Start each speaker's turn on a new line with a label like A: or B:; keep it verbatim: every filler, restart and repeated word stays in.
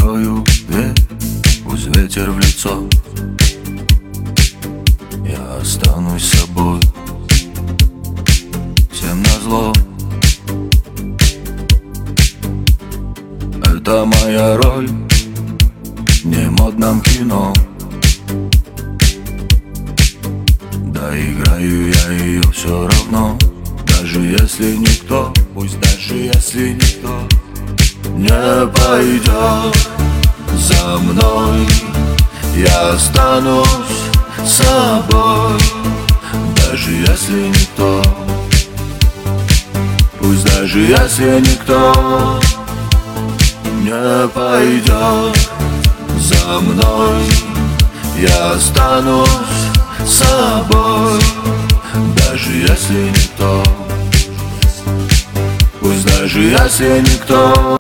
A: открою дверь, пусть ветер в лицо, я останусь собой, всем назло. Это моя роль в немодном кино, да играю я ее все равно. Даже если никто, пусть даже если никто не пойдет за мной, я останусь собой. Даже если никто, пусть даже если никто не пойдет за мной, я останусь собой. Даже если никто, пусть даже если никто.